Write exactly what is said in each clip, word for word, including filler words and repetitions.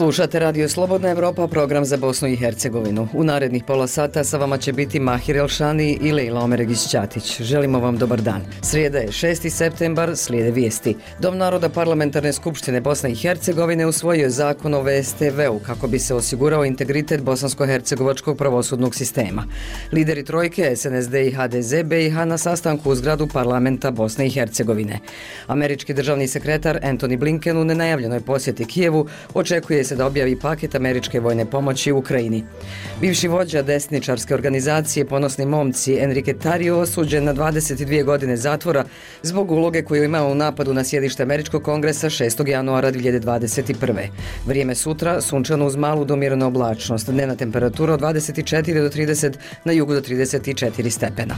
Slušate Radio Slobodna Evropa, program za Bosnu i Hercegovinu. U narednih pola sata sa vama će biti Mahir Elšani i Lejla Omeregić-Ćatić. Želimo vam dobar dan. Srijeda je šesti septembar, slijede vijesti. Dom naroda Parlamentarne skupštine Bosne i Hercegovine usvojio je zakon o V S T V-u kako bi se osigurao integritet bosansko-hercegovačkog pravosudnog sistema. Lideri trojke S N S D i H D Z B i H na sastanku u zgradu parlamenta Bosne i Hercegovine. Američki državni sekretar Antony Blinken u nenajavljenoj posjeti Kijevu očekuje se da objavi paket američke vojne pomoći u Ukrajini. Bivši vođa desničarske organizacije Ponosni momci Enrique Tarrio osuđen na dvadeset dvije godine zatvora zbog uloge koju je imao u napadu na sjedište američkog kongresa šestog januara dvije hiljade dvadeset prve. Vrijeme sutra sunčano uz malu do umjerenu oblačnost, dnevna temperatura od dvadeset četiri do trideset, na jugu do trideset četiri stepena.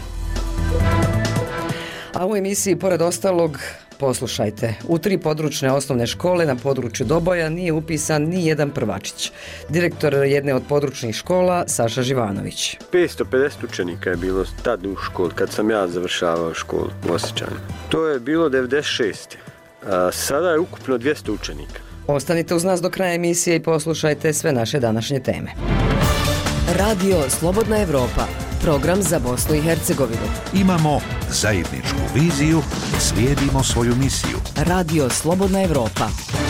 A u emisiji, pored ostalog, poslušajte, u tri područne osnovne škole na području Doboja nije upisan ni jedan prvačić. Direktor jedne od područnih škola, Saša Živanović. petsto pedeset učenika je bilo tad u školi, kad sam ja završavao školu u Osjećanju. To je bilo devedeset šeste. A sada je ukupno dvjesto učenika. Ostanite uz nas do kraja emisije i poslušajte sve naše današnje teme. Radio Slobodna Evropa, program za Bosnu i Hercegovinu. Imamo zajedničku viziju, slijedimo svoju misiju. Radio Slobodna Evropa.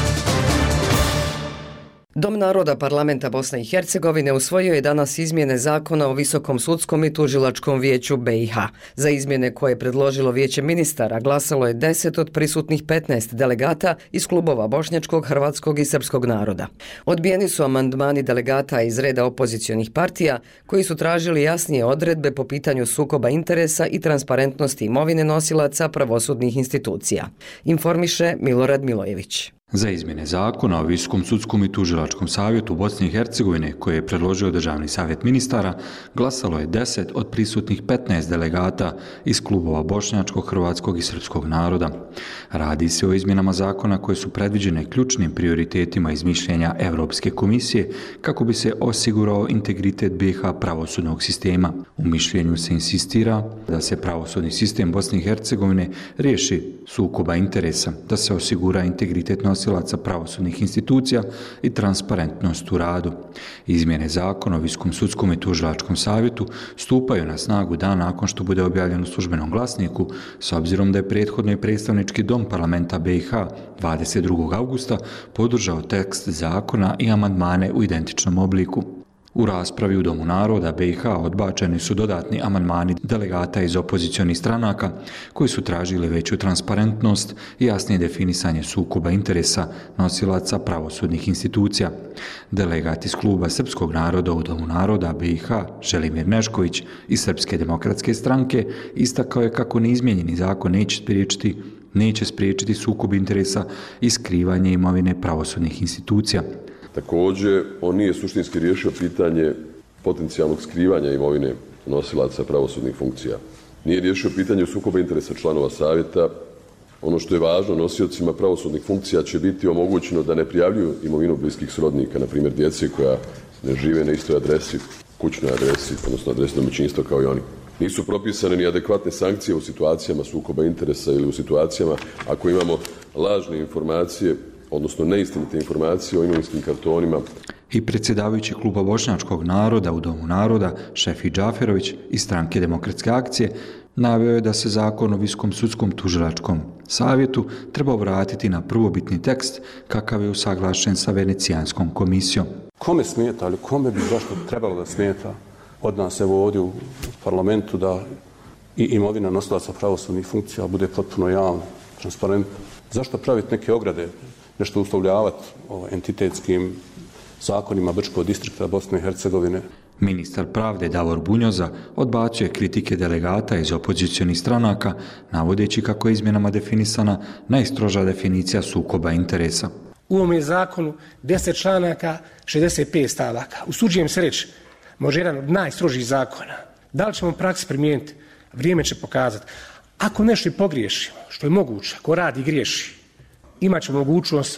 Dom naroda Parlamenta Bosne i Hercegovine usvojio je danas izmjene zakona o Visokom sudskom i tužilačkom vijeću B i H. Za izmjene koje je predložilo vijeće ministara glasalo je deset od prisutnih petnaest delegata iz klubova bošnjačkog, hrvatskog i srpskog naroda. Odbijeni su amandmani delegata iz reda opozicionih partija koji su tražili jasnije odredbe po pitanju sukoba interesa i transparentnosti imovine nosilaca pravosudnih institucija. Informiše Milorad Milojević. Za izmjene zakona o Visokom sudskom i tužilačkom savjetu Bosne i Hercegovine, koje je predložio Državni savjet ministara, glasalo je deset od prisutnih petnaest delegata iz klubova bošnjačkog, hrvatskog i srpskog naroda. Radi se o izmjenama zakona koje su predviđene ključnim prioritetima iz mišljenja Europske komisije kako bi se osigurao integritet B i H pravosudnog sistema. U mišljenju se insistira da se pravosudni sistem Bosne i Hercegovine riješi sukoba interesa, da se osigura integritet nosilaca pravosudnih institucija i transparentnost u radu. Izmjene zakona o Visokom sudskom i tužilačkom savjetu stupaju na snagu dan nakon što bude objavljen u službenom glasniku, s obzirom da je prethodno i predstavnički dom parlamenta B i H dvadeset drugog augusta podržao tekst zakona i amandmane u identičnom obliku. U raspravi u Domu naroda B i H odbačeni su dodatni amandmani delegata iz opozicionih stranaka koji su tražili veću transparentnost i jasnije definisanje sukoba interesa nosilaca pravosudnih institucija. Delegat iz kluba Srpskog naroda u Domu naroda B i H Želimir Nešković iz Srpske demokratske stranke istakao je kako neizmijenjeni zakon neće spriječiti neće spriječiti sukob interesa i skrivanje imovine pravosudnih institucija. Također, on nije suštinski riješio pitanje potencijalnog skrivanja imovine nosilaca pravosudnih funkcija. Nije riješio pitanje sukoba interesa članova savjeta. Ono što je važno, nosiocima pravosudnih funkcija će biti omogućeno da ne prijavljuju imovinu bliskih srodnika, na primjer djece koja ne žive na istoj adresi, kućnoj adresi, odnosno adresi domaćinstva kao i oni. Nisu propisane ni adekvatne sankcije u situacijama sukoba interesa ili u situacijama ako imamo lažne informacije, odnosno neistinite informacije o imovinskim kartonima. I predsjedavajući kluba bošnjačkog naroda u Domu naroda Šefi Džaferović iz stranke Demokratske akcije naveo je da se zakon o Visokom sudskom tužilačkom savjetu treba vratiti na prvobitni tekst kakav je usaglašen sa Venecijanskom komisijom. Kome smeta, ali kome bi zašto trebalo da smeta od nas evo ovdje u parlamentu da i imovina nosilaca pravosudnih funkcija bude potpuno javna, transparentna? Zašto praviti neke ograde, nešto uslovljavati entitetskim zakonima Brčkog distrikta Bosne i Hercegovine? Ministar pravde Davor Bunjoza odbacuje kritike delegata iz opozicionih stranaka, navodeći kako je izmjenama definisana najstroža definicija sukoba interesa. U ovom je zakonu deset članaka, šezdeset pet stavaka. Usuđujem se reći, može jedan od najstrožih zakona. Da li ćemo u praksi primijeniti? Vrijeme će pokazati. Ako nešto i pogriješimo, što je moguće, ko radi i griješi, imat će mogućnost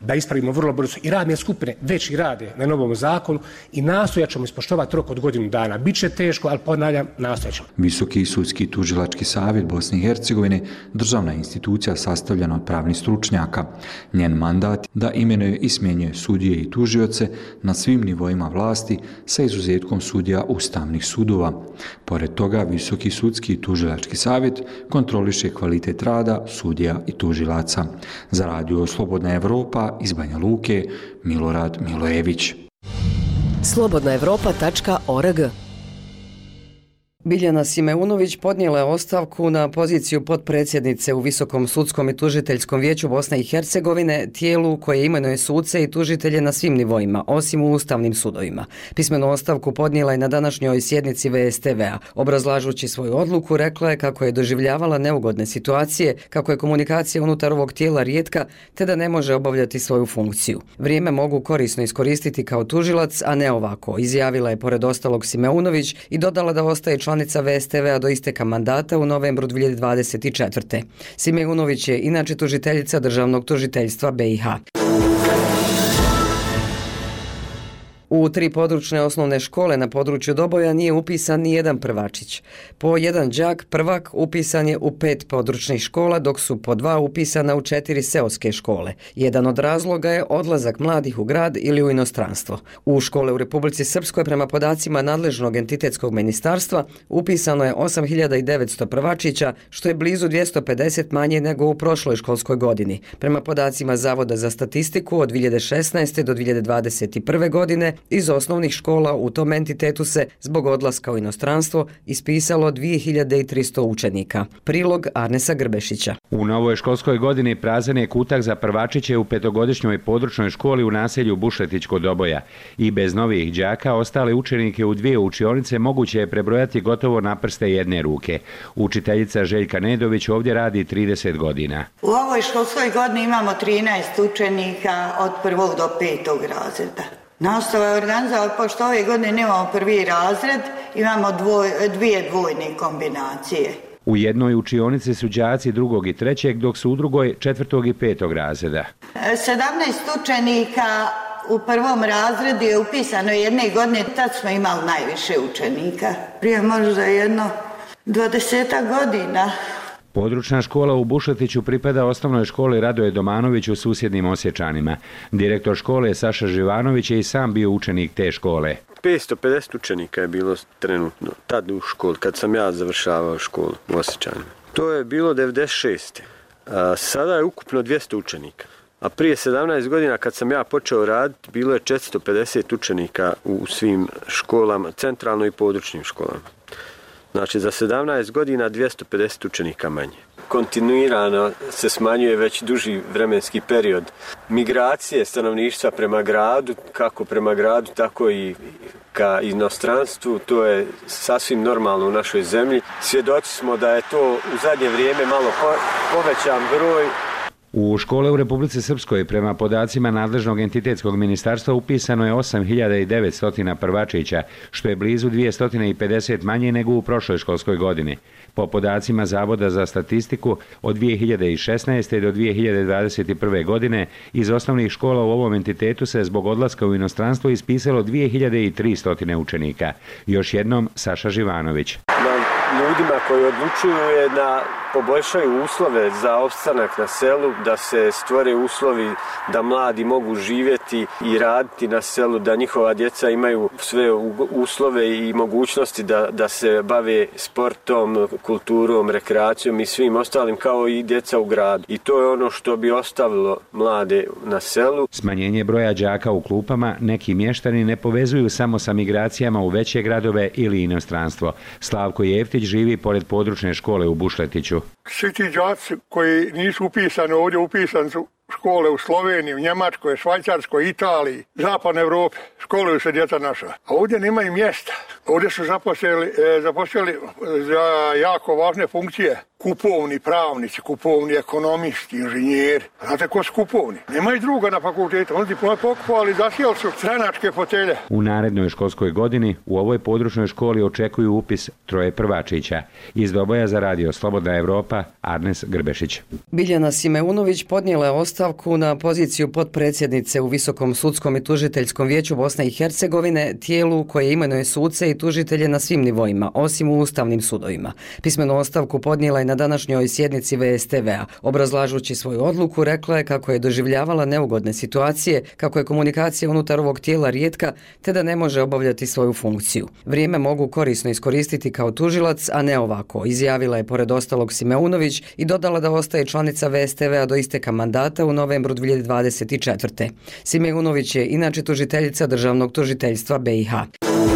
da ispravimo vrlo brzo. I radne skupine već i rade na novom zakonu i nastojat ćemo ispoštovati rok od godinu dana. Biće teško, ali ponavljam, nastojat ćemo. Visoki sudski tužilački savjet Bosne i Hercegovine, državna institucija sastavljena od pravnih stručnjaka. Njen mandat da imenuje i smjenjuje sudije i tužioce na svim nivoima vlasti sa izuzetkom sudija ustavnih sudova. Pored toga, Visoki sudski tužilački savjet kontroliše kvalitet rada sudija i tužilaca. Za radio Slobodna Evropa iz Banja Luke, Milorad Milojević. slobodna evropa tačka org. Biljana Simeunović podnijela je ostavku na poziciju potpredsjednice u Visokom sudskom i tužiteljskom vijeću Bosne i Hercegovine, tijelu koje imenuje suce i tužitelje na svim nivoima, osim u ustavnim sudovima. Pismenu ostavku podnijela je na današnjoj sjednici V S T V-a. Obrazlažući svoju odluku, rekla je kako je doživljavala neugodne situacije, kako je komunikacija unutar ovog tijela rijetka, te da ne može obavljati svoju funkciju. Vrijeme mogu korisno iskoristiti kao tužilac, a ne ovako, izjavila je pored ostalog Simeunović i dodala da ostaje članica V S T V-a do isteka mandata u novembru dvije hiljade dvadeset četvrte. Simeunović je inače tužiteljica Državnog tužiteljstva B i H. U tri područne osnovne škole na području Doboja nije upisan ni jedan prvačić. Po jedan đak prvak upisan je u pet područnih škola, dok su po dva upisana u četiri seoske škole. Jedan od razloga je odlazak mladih u grad ili u inostranstvo. U škole u Republici Srpskoj prema podacima nadležnog entitetskog ministarstva upisano je osam hiljada devetsto prvačića, što je blizu dvjesto pedeset manje nego u prošloj školskoj godini. Prema podacima Zavoda za statistiku od dvije hiljade šesnaeste do dvije hiljade dvadeset prve godine iz osnovnih škola u tom entitetu se zbog odlaska u inostranstvo ispisalo dvije hiljade tristo učenika. Prilog Arnesa Grbešića. U novoj školskoj godini prazan je kutak za prvačiće u petogodišnjoj područnoj školi u naselju Bušletić kod Doboja. I bez novih đaka ostale učenike u dvije učionice moguće je prebrojati gotovo na prste jedne ruke. Učiteljica Željka Nedović ovdje radi trideset godina. U ovoj školskoj godini imamo trinaest učenika od prvog do petog razreda. Nastava je organizovana, pošto ove godine nemamo prvi razred, imamo dvoj, dvije dvojne kombinacije. U jednoj učionici su đaci drugog i trećeg, dok su u drugoj četvrtog i petog razreda. sedamnaest učenika u prvom razredu je upisano jedne godine, tad smo imali najviše učenika. Prije možda jedno dvadesetak godina. Područna škola u Bušletiću pripada osnovnoj školi Radoje Domanović u susjednim Osječanima. Direktor škole Saša Živanović je i sam bio učenik te škole. petsto pedeset učenika je bilo trenutno, tad u školi, kad sam ja završavao školu u Osječanima. To je bilo devedeset šeste. A sada je ukupno dvjesto učenika. A prije sedamnaest godina kad sam ja počeo raditi, bilo je četiristo pedeset učenika u svim školama, centralno i područnim školama. Znači za sedamnaest godina dvjesto pedeset učenika manje. Kontinuirano se smanjuje već duži vremenski period. Migracije stanovništva prema gradu, kako prema gradu, tako i ka inostranstvu, to je sasvim normalno u našoj zemlji. Svjedoci smo da je to u zadnje vrijeme malo povećan broj. U škole u Republici Srpskoj prema podacima nadležnog entitetskog ministarstva upisano je osam hiljada devetsto prvačića, što je blizu dvjesto pedeset manje nego u prošloj školskoj godini. Po podacima Zavoda za statistiku od dvije hiljade šesnaeste. do dvije hiljade dvadeset prve. godine iz osnovnih škola u ovom entitetu se zbog odlaska u inostranstvo ispisalo dvije hiljade tristo učenika. Još jednom Saša Živanović. Ljudima koji odlučuju je da poboljšaju uslove za opstanak na selu, da se stvore uslovi da mladi mogu živjeti i raditi na selu, da njihova djeca imaju sve uslove i mogućnosti da, da se bave sportom, kulturom, rekreacijom i svim ostalim kao i djeca u gradu. I to je ono što bi ostavilo mlade na selu. Smanjenje broja đaka u klupama neki mještani ne povezuju samo sa migracijama u veće gradove ili inostranstvo. Slavko Jeftić živi pored područne škole u Bušletiću. Svi ti đaci koji nisu upisani ovdje, upisani su škole u Sloveniji, u Njemačkoj, Švajcarskoj, Italiji, Zapadnoj Evropi. Školuju se djeca naša. A ovdje nemaju mjesta. Ovdje su zaposlili, zaposlili za jako važne funkcije kupovni pravnici, kupovni ekonomisti, inženjeri. Znate ko su kupovni? Nema i druga na fakultetu. Oni diplome pokupovali, zasijali su stranačke fotelje. U narednoj školskoj godini u ovoj područnoj školi očekuju upis troje prvačića. Iz Doboja za radio Slobodna Evropa, Arnes Grbešić. Biljana Simeunović podnijela je ostavku na poziciju potpredsjednice u Visokom sudskom i tužiteljskom vijeću Bosne i Hercegovine, tijelu koje imenuje suce i tužitelje na svim nivoima, osim u ustavnim sudovima. Pismenu ostavku podnijela je na današnjoj sjednici V S T V-a. Obrazlažući svoju odluku, rekla je kako je doživljavala neugodne situacije, kako je komunikacija unutar ovog tijela rijetka, te da ne može obavljati svoju funkciju. Vrijeme mogu korisno iskoristiti kao tužilac, a ne ovako, izjavila je pored ostalog Simeunović i dodala da ostaje članica V S T V-a do isteka mandata u novembru dvije hiljade dvadeset četvrte. Simeunović je inače tužiteljica Državnog tužiteljstva B i H.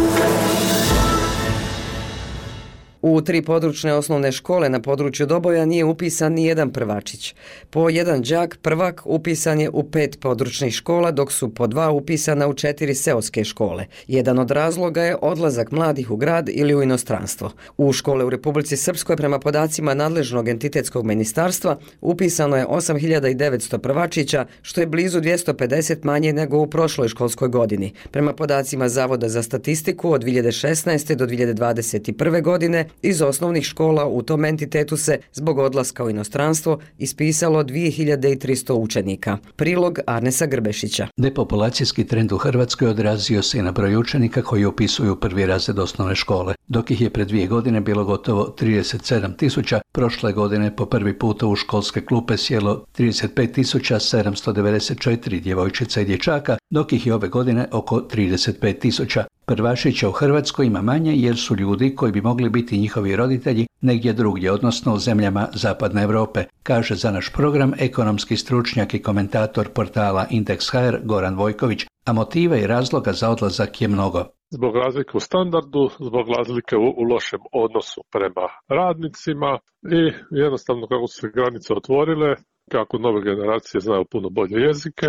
U tri područne osnovne škole na području Doboja nije upisan ni jedan prvačić. Po jedan đak prvak upisan je u pet područnih škola, dok su po dva upisana u četiri seoske škole. Jedan od razloga je odlazak mladih u grad ili u inostranstvo. U škole u Republici Srpskoj prema podacima nadležnog entitetskog ministarstva upisano je osam hiljada devetsto prvačića, što je blizu dvjesto pedeset manje nego u prošloj školskoj godini. Prema podacima Zavoda za statistiku od dvije hiljade šesnaeste do dvije hiljade dvadeset prve godine iz osnovnih škola u tom entitetu se zbog odlaska u inostranstvo ispisalo dvije hiljade tristo učenika. Prilog Arnesa Grbešića. Depopulacijski trend u Hrvatskoj odrazio se i na broj učenika koji upisuju prvi razred osnovne škole. Dok ih je pred dvije godine bilo gotovo trideset sedam tisuća, prošle godine po prvi puta u školske klupe sjelo trideset pet tisuća sedamsto devedeset četiri djevojčica i dječaka, dok ih je ove godine oko trideset pet tisuća. Prvašića u Hrvatskoj ima manje jer su ljudi koji bi mogli biti njihovi roditelji negdje drugdje, odnosno u zemljama Zapadne Europe, kaže za naš program ekonomski stručnjak i komentator portala Indeks H R Goran Vojković, a motiva i razloga za odlazak je mnogo. Zbog razlike u standardu, zbog razlike u, u lošem odnosu prema radnicima i jednostavno kako su se granice otvorile, kako nove generacije znaju puno bolje jezike,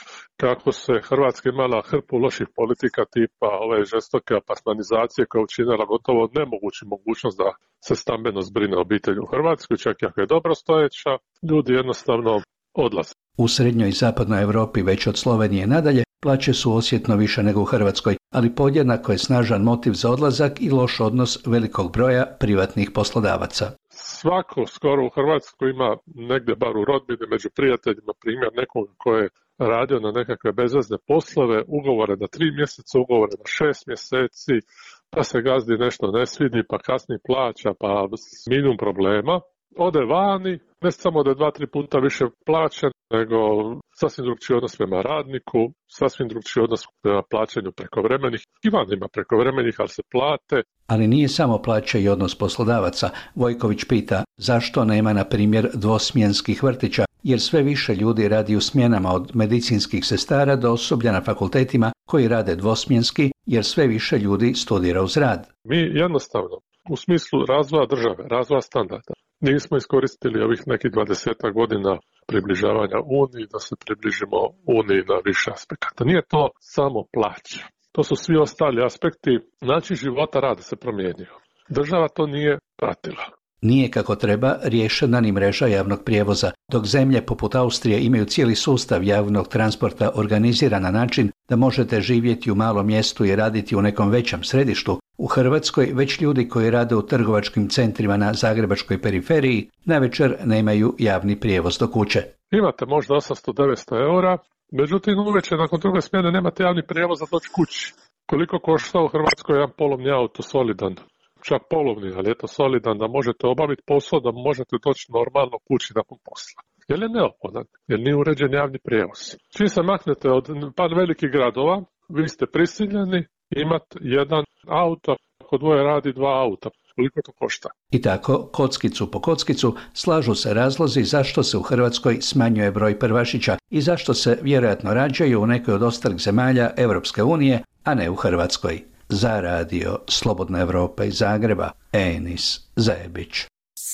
kako se Hrvatska imala hrpu loših politika tipa ove žestoke apartmanizacije koja je učinila gotovo nemogući mogućnost da se stambeno zbrine obitelj u Hrvatskoj, čak i ako je dobro stojeća, ljudi jednostavno odlaze. U srednjoj i zapadnoj Europi već od Slovenije nadalje plaće su osjetno više nego u Hrvatskoj, ali podjednako je snažan motiv za odlazak i loš odnos velikog broja privatnih poslodavaca. Svako skoro u Hrvatskoj ima negdje bar u rodbini među prijateljima primjer nekog koji je radio na nekakve bezvezne poslove, ugovore na tri mjeseca, ugovore na šest mjeseci, pa se gazdi nešto ne svidi, pa kasni plaća, pa minimum problema. Ode vani, ne samo da je dva, tri puta više plaćen, nego sasvim drugčiji odnos prema radniku, sasvim drugčiji odnos prema plaćanju prekovremenih. I van ima prekovremenih, ali se plate. Ali nije samo plaća i odnos poslodavaca. Vojković pita zašto nema, na primjer, dvosmjenskih vrtića, jer sve više ljudi radi u smjenama od medicinskih sestara do osoblja na fakultetima koji rade dvosmjenski, jer sve više ljudi studira uz rad. Mi jednostavno, u smislu razvoja države, razvoja standarda, nismo iskoristili ovih nekih dvadesetak godina približavanja Uniji da se približimo Uniji na više aspekata. Nije to samo plaća. To su svi ostali aspekti. Način života rada se promijenio. Država to nije pratila. Nije kako treba riješena ni mreža javnog prijevoza, dok zemlje poput Austrije imaju cijeli sustav javnog transporta organiziran na način da možete živjeti u malom mjestu i raditi u nekom većem središtu. U Hrvatskoj već ljudi koji rade u trgovačkim centrima na zagrebačkoj periferiji navečer nemaju javni prijevoz do kuće. Imate možda osamsto do devetsto eura, međutim uvečer nakon druge smjene nemate javni prijevoz za doći kući. Koliko košta u Hrvatskoj jedan polovni auto solidan? Čak polovni, ali je to solidan da možete obaviti posao, da možete doći normalno kući nakon posla. Jer je neophodan, jer nije uređen javni prijevoz. Čim se maknete od par velikih gradova, vi ste prisiljeni imati jedan auto, ako dvoje radi dva auta. Koliko to košta? I tako, kockicu po kockicu, slažu se razlozi zašto se u Hrvatskoj smanjuje broj prvašića i zašto se vjerojatno rađaju u nekoj od ostalih zemalja Europske unije, a ne u Hrvatskoj. Za radio Slobodna Evropa iz Zagreba, Enis Zajebić.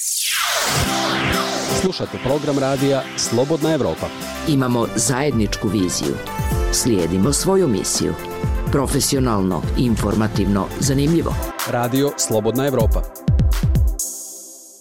Slušate program radija Slobodna Evropa. Imamo zajedničku viziju. Slijedimo svoju misiju. Profesionalno, informativno, zanimljivo. Radio Slobodna Evropa.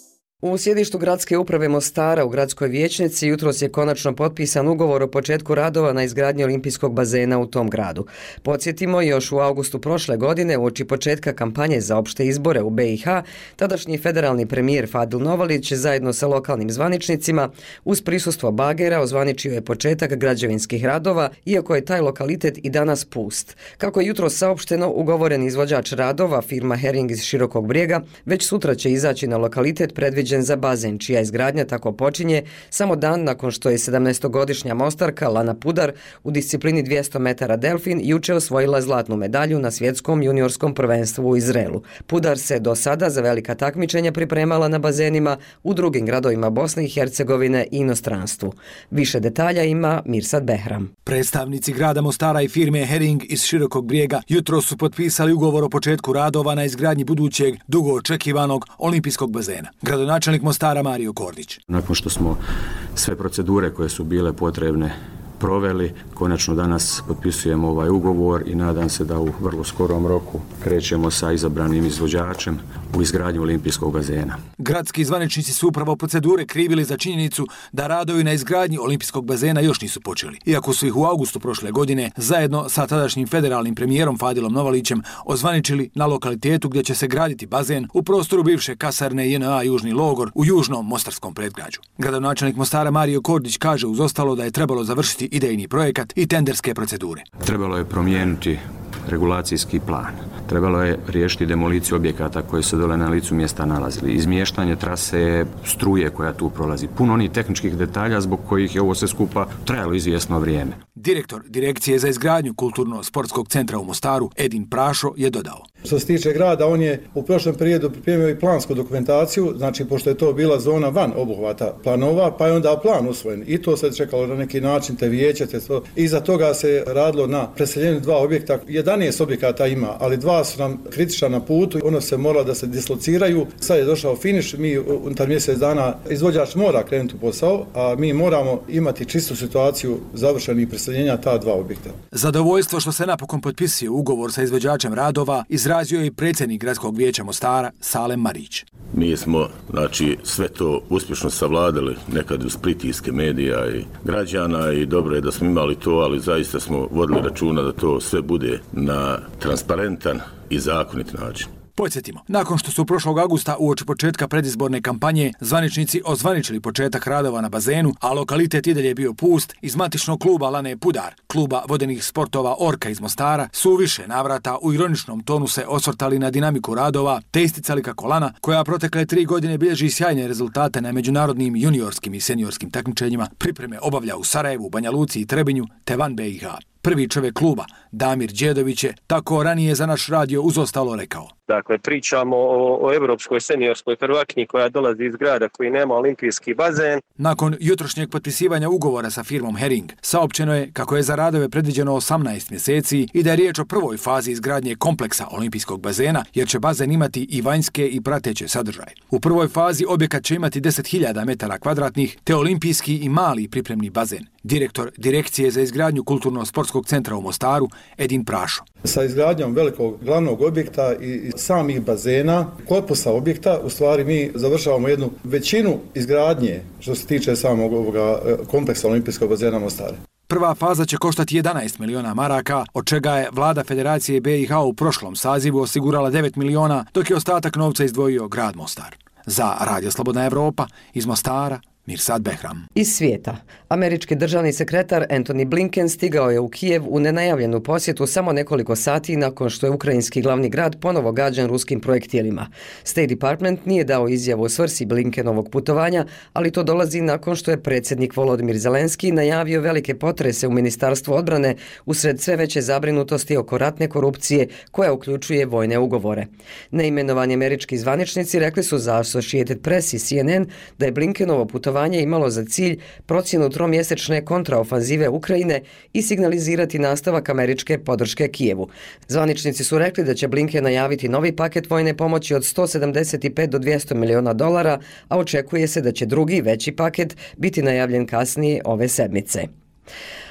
U sjedištu gradske uprave Mostara u gradskoj vijećnici jutros je konačno potpisan ugovor o početku radova na izgradnji olimpijskog bazena u tom gradu. Podsjetimo, još u augustu prošle godine, uoči početka kampanje za opšte izbore u B i H, tadašnji federalni premijer Fadil Novalić zajedno sa lokalnim zvaničnicima uz prisustvo bagera ozvaničio je početak građevinskih radova, iako je taj lokalitet i danas pust. Kako je jutros saopšteno, ugovoren izvođač radova, firma Herring iz Širokog Brijega, već sutra će izaći na lokalitet predviđen za bazen, čija izgradnja tako počinje samo dan nakon što je sedamnaestogodišnja Mostarka Lana Pudar u disciplini dvjesto metara delfin juče osvojila zlatnu medalju na svjetskom juniorskom prvenstvu u Izraelu. Pudar se do sada za velika takmičenja pripremala na bazenima u drugim gradovima Bosne i Hercegovine i inostranstvu. Više detalja ima Mirsad Behram. Predstavnici grada Mostara i firme Herring iz Širokog Brijega jutro su potpisali ugovor o početku radova na izgradnji budućeg dugo očekivanog olimpijskog bazena. Gradonačelnik Mostara Mario Kordić. Nakon što smo sve procedure koje su bile potrebne proveli, konačno danas potpisujemo ovaj ugovor i nadam se da u vrlo skorom roku krećemo sa izabranim izvođačem u izgradnju olimpijskog bazena. Gradski zvaničnici su upravo procedure krivili za činjenicu da radovi na izgradnji olimpijskog bazena još nisu počeli, iako su ih u augustu prošle godine zajedno sa tadašnjim federalnim premijerom Fadilom Novalićem ozvaničili na lokalitetu gdje će se graditi bazen u prostoru bivše kasarne J N A Južni logor u južnom mostarskom predgrađu. Gradonačelnik Mostara Mario Kordić kaže uz ostalo da je trebalo završiti idejni projekat i tenderske procedure. Trebalo je promijeniti regulacijski plan. Trebalo je riješiti demoliciju objekata koji se dole na licu mjesta nalazili. Izmještanje trase struje koja tu prolazi. Puno onih tehničkih detalja zbog kojih je ovo sve skupa trajalo izvjesno vrijeme. Direktor Direkcije za izgradnju Kulturno-sportskog centra u Mostaru Edin Prašo je dodao. Što se tiče grada, on je u prošlom periodu pripremio i plansku dokumentaciju, znači pošto je to bila zona van obuhvata planova, pa je onda plan usvojen. I to se čekalo na neki način, te vijeće, te to. Iza toga se radilo na preseljenju dva objekta. jedanaest objekata ima, ali dva su nam kritična na putu. Ono se mora da se dislociraju. Sad je došao finiš, mi unutar mjesec dana izvođač mora krenuti u posao, a mi moramo imati čistu situaciju završenih preseljenja ta dva objekta. Zadovoljstvo što se napokon potpisuje ugovor sa izvođačem radova izrazio je i predsjednik gradskog vijeća Mostara Salem Marić. Mi smo, znači, sve to uspješno savladali nekad uz pritiske medija i građana i dobro je da smo imali to, ali zaista smo vodili računa da to sve bude na transparentan i zakonit način. Podsjetimo, nakon što su prošlog augusta uoči početka predizborne kampanje zvaničnici ozvaničili početak radova na bazenu, a lokalitet i dalje bio pust, iz matičnog kluba Lane Pudar, kluba vodenih sportova Orka iz Mostara, su u više navrata u ironičnom tonu se osvrtali na dinamiku radova, te isticali kako Lana, koja protekle tri godine bilježi sjajne rezultate na međunarodnim juniorskim i seniorskim takmičenjima, pripreme obavlja u Sarajevu, Banja Luci i Trebinju, te van B i H. Prvi čovjek kluba, Damir Đedović, je tako ranije za naš radio uz ostalo rekao. Dakle, pričamo o, o evropskoj seniorskoj prvakinji koja dolazi iz grada koji nema olimpijski bazen. Nakon jutrošnjeg potpisivanja ugovora sa firmom Herring, saopćeno je kako je za radove predviđeno osamnaest mjeseci i da je riječ o prvoj fazi izgradnje kompleksa olimpijskog bazena, jer će bazen imati i vanjske i prateće sadržaje. U prvoj fazi objekat će imati deset hiljada metara kvadratnih, te olimpijski i mali pripremni bazen. Direktor Direkcije za izgradnju Kulturno-sportskog centra u Mostaru Edin Prašo. Sa izgradnjom velikog glavnog objekta i samih bazena, korpusa objekta, u stvari mi završavamo jednu većinu izgradnje što se tiče samog ovoga kompleksa olimpijskog bazena Mostara. Prva faza će koštati jedanaest miliona maraka, od čega je vlada Federacije B i H u prošlom sazivu osigurala devet miliona, dok je ostatak novca izdvojio grad Mostar. Za Radio Slobodna Evropa iz Mostara, Mirsad Behram. Iz svijeta. Američki državni sekretar Antony Blinken stigao je u Kijev u nenajavljenu posjetu samo nekoliko sati nakon što je ukrajinski glavni grad ponovo gađan ruskim projektilima. State Department nije dao izjavu o svrsi Blinkenovog putovanja, ali to dolazi nakon što je predsjednik Volodimir Zelenski najavio velike potrese u Ministarstvu odbrane usred sve veće zabrinutosti oko ratne korupcije koja uključuje vojne ugovore. Neimenovani američki zvaničnici rekli su za Associated Press i C N N da je Blinkenovo putovanje imalo za cilj procjenu tromjesečne kontraofanzive Ukrajine i signalizirati nastavak američke podrške Kijevu. Zvaničnici su rekli da će Blinken najaviti novi paket vojne pomoći od sto sedamdeset pet do dvjesto miliona dolara, a očekuje se da će drugi veći paket biti najavljen kasnije ove sedmice.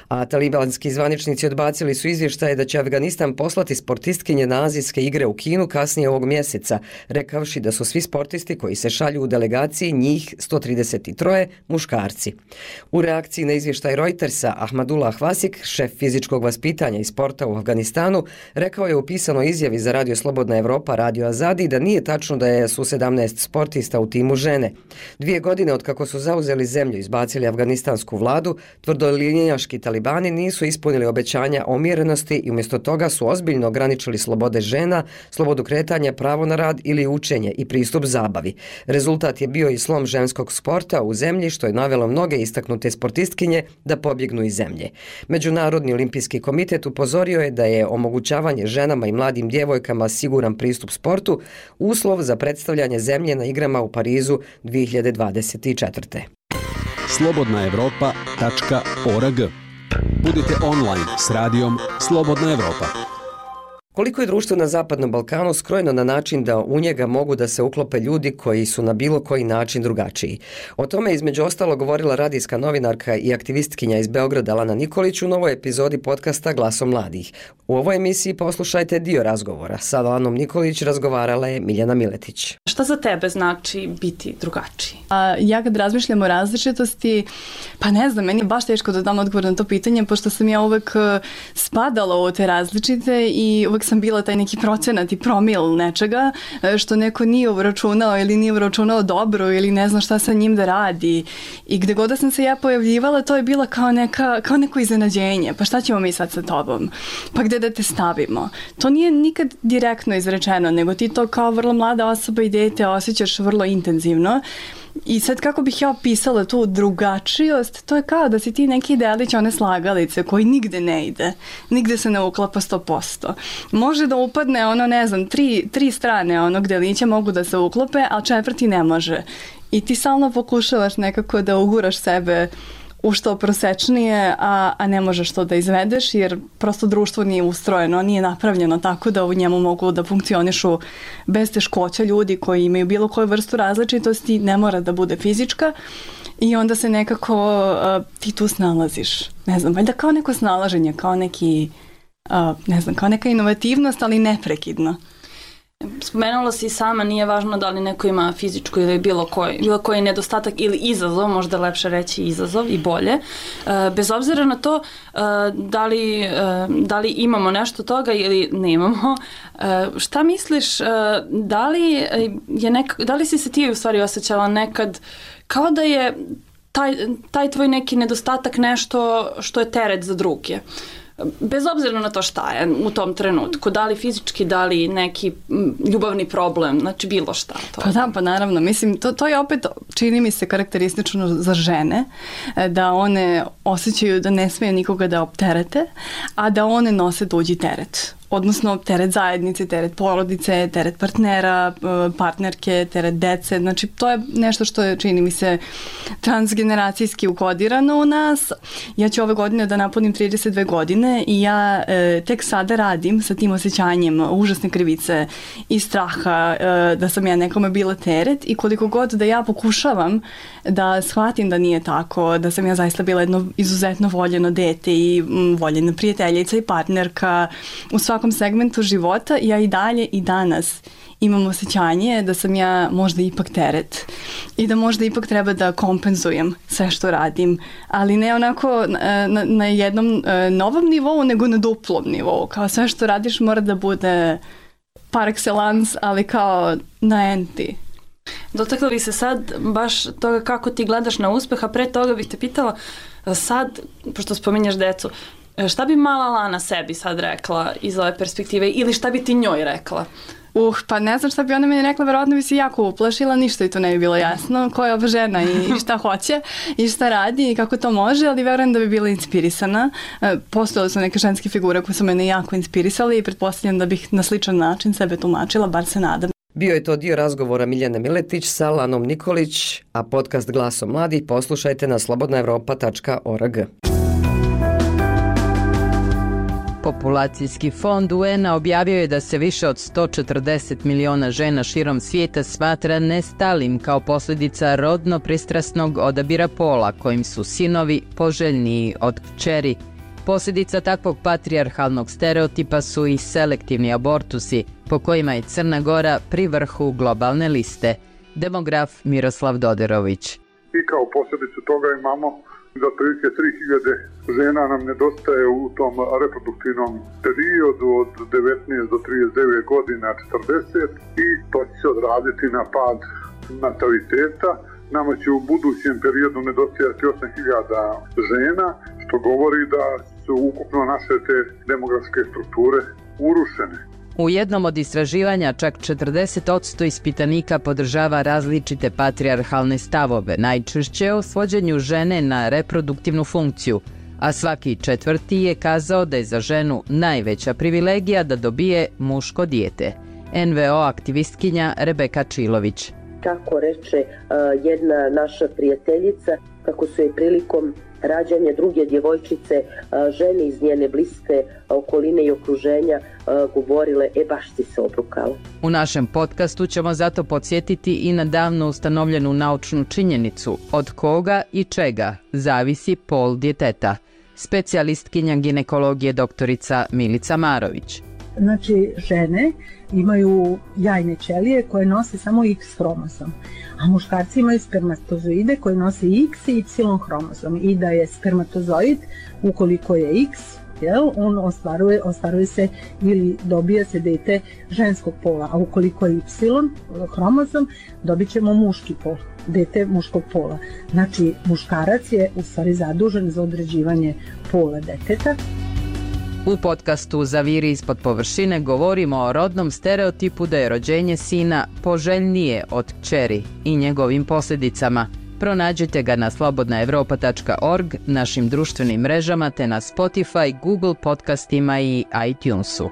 A talibanski zvaničnici odbacili su izvještaje da će Afganistan poslati sportistkinje na azijske igre u Kinu kasnije ovog mjeseca, rekavši da su svi sportisti koji se šalju u delegaciji, njih sto trideset tri, muškarci. U reakciji na izvještaj Reutersa, Ahmadullah Vasik, šef fizičkog vaspitanja i sporta u Afganistanu, rekao je u pisanoj izjavi za Radio Slobodna Evropa Radio Azadi da nije tačno da je su sedamnaest sportista u timu žene. Dvije godine od kako su zauzeli zemlju i izbacili afganistansku vladu, tvrdolinijaški talibani nisu ispunili obećanja o umjerenosti i umjesto toga su ozbiljno ograničili slobode žena, slobodu kretanja, pravo na rad ili učenje i pristup zabavi. Rezultat je bio i slom ženskog sporta u zemlji, što je navelo mnoge istaknute sportistkinje da pobjegnu iz zemlje. Međunarodni olimpijski komitet upozorio je da je omogućavanje ženama i mladim djevojkama siguran pristup sportu uslov za predstavljanje zemlje na igrama u Parizu dvije hiljade dvadeset četvrte. slobodna evropa tačka org. Budite online s radijom Slobodna Evropa. Koliko je društvo na Zapadnom Balkanu skrojeno na način da u njega mogu da se uklope ljudi koji su na bilo koji način drugačiji? O tome između ostalo govorila radijska novinarka i aktivistkinja iz Beograda Lana Nikolić u novoj epizodi podcasta Glasom mladih. U ovoj emisiji poslušajte dio razgovora. Sa Lanom Nikolić razgovarala je Miljana Miletić. Šta za tebe znači biti drugačiji? A, ja kad razmišljam o različitosti, pa ne znam, meni je baš teško da dam odgovor na to pitanje, pošto sam ja uvek spadala u te različite i uvek sam bila taj neki procenat i promil nečega što neko nije uračunao ili nije uračunao dobro ili ne zna šta sa njim da radi. I gde god da sam se ja pojavljivala, to je bila kao, neka, kao neko iznenađenje. Pa šta ćemo mi sad sa tobom? Pa gde da te stavimo? To nije nikad direktno izrečeno, nego ti to kao vrlo mlada osoba i dete osjećaš vrlo intenzivno. I sad kako bih ja opisala tu drugačijost, to je kao da si ti neki delić one slagalice koji nigde ne ide, nigde se ne uklapa sto posto. Može da upadne ono, ne znam, tri, tri strane onog delića mogu da se uklope, a četvrti ne može. I ti stalno pokušavaš nekako da uguraš sebe u što prosečnije, a, a ne možeš to da izvedeš, jer prosto društvo nije ustrojeno, nije napravljeno tako da u njemu mogu da funkcionišu bez teškoća ljudi koji imaju bilo koju vrstu različitosti, ne mora da bude fizička, i onda se nekako a, ti tu snalaziš. Ne znam, valjda kao neko snalaženje, kao neki, a, ne znam, kao neka inovativnost, ali neprekidno. Spomenula si sama, nije važno da li neko ima fizičku ili bilo koji, bilo koji nedostatak ili izazov, možda lepše reći izazov i bolje. E, bez obzira na to e, da, li, e, da li imamo nešto toga ili nemamo, e, šta misliš, e, da, li je nek, da li si se ti u stvari osjećala nekad kao da je taj, taj tvoj neki nedostatak nešto što je teret za druge? Bez obzira na to šta je u tom trenutku, da li fizički, da li neki ljubavni problem, znači bilo šta. To. Pa da, pa naravno, mislim, to, to je opet, čini mi se, karakteristično za žene, da one osjećaju da ne smije nikoga da opterete, a da one nose tuđi teret. Odnosno teret zajednice, teret porodice, teret partnera, partnerke, teret dece. Znači to je nešto što je, čini mi se, transgeneracijski ukodirano u nas. Ja ću ove godine da napunim trideset dve godine i ja e, tek sada radim sa tim osjećanjem užasne krivice i straha e, da sam ja nekome bila teret, i koliko god da ja pokušavam da shvatim da nije tako, da sam ja zaista bila jedno izuzetno voljeno dete i m, voljena prijateljica i partnerka u svakom segmentu života, ja i dalje i danas imam osjećanje da sam ja možda ipak teret i da možda ipak treba da kompenzujem sve što radim, ali ne onako na, na jednom novom nivou, nego na duplom nivou. Kao sve što radiš mora da bude par excellence, ali kao na enti. Dotakla bi se sad baš toga kako ti gledaš na uspeh, a pre toga bih te pitala sad, pošto spominješ decu, šta bi mala Lana sebi sad rekla iz ove perspektive ili šta bi ti njoj rekla? Uh, pa ne znam šta bi ona meni rekla, verovatno bi se jako uplašila, ništa i to ne bi bilo jasno, koja je ova žena i šta hoće i šta radi i kako to može, ali verujem da bi bila inspirisana. Postojale su neke ženske figure koje su mene jako inspirisali i pretpostavljam da bih na sličan način sebe tumačila, bar se nadam. Bio je to dio razgovora Miljane Miletić sa Lanom Nikolić, a podcast Glasom mladih poslušajte na slobodna evropa tačka org. Populacijski fond U N-a objavio je da se više od sto četrdeset miliona žena širom svijeta smatra nestalim kao posljedica rodno pristrasnog odabira pola, kojim su sinovi poželjniji od kćeri. Posljedica takvog patrijarhalnog stereotipa su i selektivni abortusi, po kojima je Crna Gora pri vrhu globalne liste. Demograf Miroslav Doderović. I kao posljedicu toga imamo da otprilike tri hiljade žena nam nedostaje u tom reproduktivnom periodu od devetnaest do trideset devet godina, četrdeset, i to će se odraziti na pad nataliteta. Nama će u budućem periodu nedostajati osam hiljada žena, što govori da su ukupno naše te demografske strukture urušene. U jednom od istraživanja čak četrdeset posto ispitanika podržava različite patrijarhalne stavove, najčešće o svođenju žene na reproduktivnu funkciju, a svaki četvrti je kazao da je za ženu najveća privilegija da dobije muško dijete. en ve o aktivistkinja Rebeka Čilović. Kako reče uh, jedna naša prijateljica, kako su je prilikom rađanja druge djevojčice uh, žene iz njene bliske okoline i okruženja uh, govorile, e baš si se obrukala. U našem podcastu ćemo zato podsjetiti i na davno ustanovljenu naučnu činjenicu od koga i čega zavisi pol djeteta. Specijalistkinja ginekologije doktorica Milica Marović. Znači, žene imaju jajne ćelije koje nose samo X hromozom, a muškarci imaju spermatozoide koje nose X i Y hromozom, i da je spermatozoid, ukoliko je X, jel, on ostvaruje, ostvaruje se ili dobija se dete ženskog pola, a ukoliko je Y hromozom, dobit ćemo muški pol, dete muškog pola. Znači, muškarac je u stvari zadužen za određivanje pola deteta. U podcastu Zaviri ispod površine govorimo o rodnom stereotipu da je rođenje sina poželjnije od kćeri i njegovim posljedicama. Pronađite ga na slobodna evropa tačka org, našim društvenim mrežama te na Spotify, Google podcastima i iTunesu.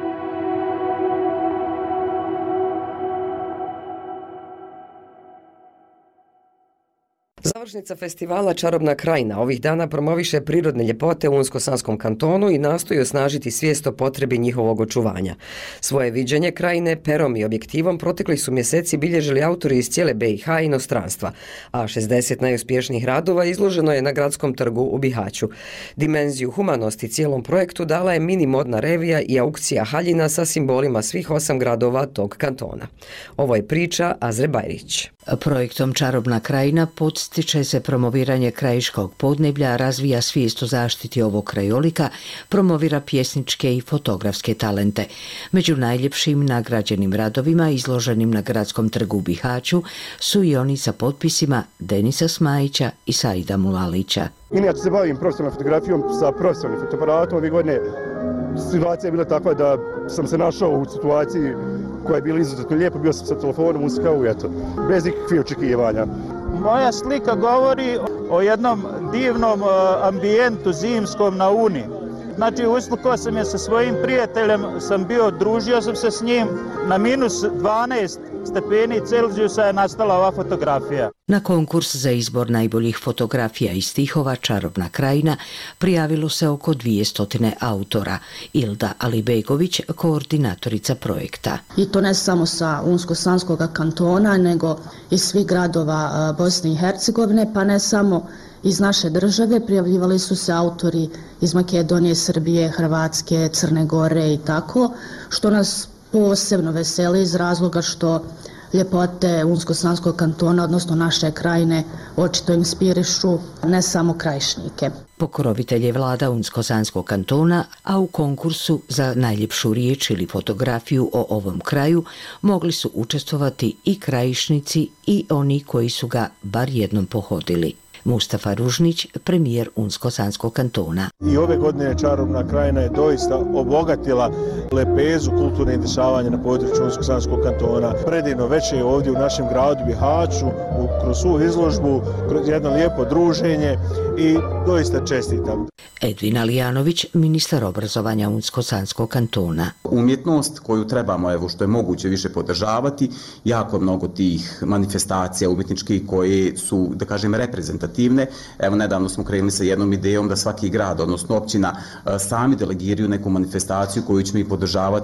Završnica festivala Čarobna krajina ovih dana promoviše prirodne ljepote u Unsko-Sanskom kantonu i nastoji osnažiti svijest o potrebi njihovog očuvanja. Svoje viđenje krajine perom i objektivom proteklih su mjeseci bilježili autori iz cijele be i ha i inostranstva, a šezdeset najuspješnijih radova izloženo je na Gradskom trgu u Bihaću. Dimenziju humanosti cijelom projektu dala je mini modna revija i aukcija haljina sa simbolima svih osam gradova tog kantona. Ovo je priča Azre Bajrić. Projektom Čarobna krajina podstiče se promoviranje krajiškog podneblja, razvija svijest o zaštiti ovog krajolika, promovira pjesničke i fotografske talente. Među najljepšim nagrađenim radovima izloženim na Gradskom trgu u Bihaću su i oni sa potpisima Denisa Smajića i Saida Mulalića. Inače se bavim profesionalnom fotografijom sa profesionalnim fotoaparatom. Ove godine situacija je bila takva da sam se našao u situaciji koja je bila izuzetno lijepa, bio sam sa telefonom uz kavu, eto, bez ikakvih očekivanja. Moja slika govori o jednom divnom ambijentu zimskom na Uni. Znači, uslikao sam je sa svojim prijateljem, sam bio, družio sam se s njim, na minus dvanaest stepeni Celzijusa je nastala ova fotografija. Na konkurs za izbor najboljih fotografija i stihova Čarobna krajina prijavilo se oko dvjesto autora. Ilda Alibegović, koordinatorica projekta. I to ne samo sa Unsko-Sanskog kantona, nego iz svih gradova Bosne i Hercegovine, pa ne samo iz naše države. Prijavljivali su se autori iz Makedonije, Srbije, Hrvatske, Crne Gore i tako, što nas posebno veseli iz razloga što ljepote Unsko-Sanskog kantona, odnosno naše krajine, očito inspirišu ne samo krajišnike. Pokrovitelj je vlada Unsko-Sanskog kantona, a u konkursu za najljepšu riječ ili fotografiju o ovom kraju mogli su učestvovati i krajišnici i oni koji su ga bar jednom pohodili. Mustafa Ružnić, premijer Unsko-Sanskog kantona. I ove godine Čarobna krajina je doista obogatila lepezu kulturne dešavanja na području Unsko-Sanskog kantona. Predivno večer ovdje u našem gradu Bihaću, kroz svu izložbu, kroz jedno lijepo druženje i doista čestitam. Edvin Alijanović, ministar obrazovanja Unsko-Sanskog kantona. Umjetnost koju trebamo, evo što je moguće više podržavati, jako mnogo tih manifestacija umjetničkih koje su, da kažem, reprezentativne. Evo, nedavno smo krenuli sa jednom idejom da svaki grad, odnosno općina, sami delegiraju neku manifestaciju koju ćemo i podržavati.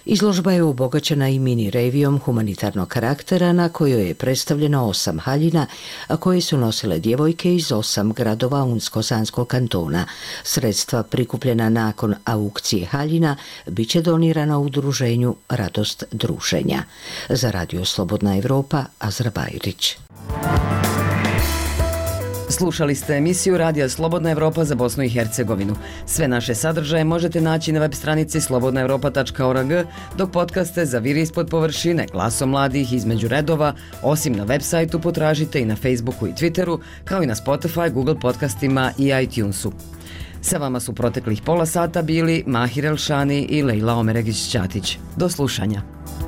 Izložba je obogaćena i mini revijom humanitarnog karaktera na kojoj je predstavljeno osam haljina, a koje su nosile djevojke iz osam gradova Unsko-Sanskog kantona. Sredstva prikupljena nakon aukcije haljina bit će donirana udruženju Radost druženja. Za Radio Slobodna Evropa, Azra Bajrić. Slušali ste emisiju Radija Slobodna Evropa za Bosnu i Hercegovinu. Sve naše sadržaje možete naći na web stranici slobodna evropa tačka org, dok podcaste za Viri ispod površine, Glasom mladih, Između redova, osim na web sajtu potražite i na Facebooku i Twitteru, kao i na Spotify, Google podcastima i iTunesu. Sa vama su proteklih pola sata bili Mahir Elšani i Lejla Omeregić-Ćatić. Do slušanja.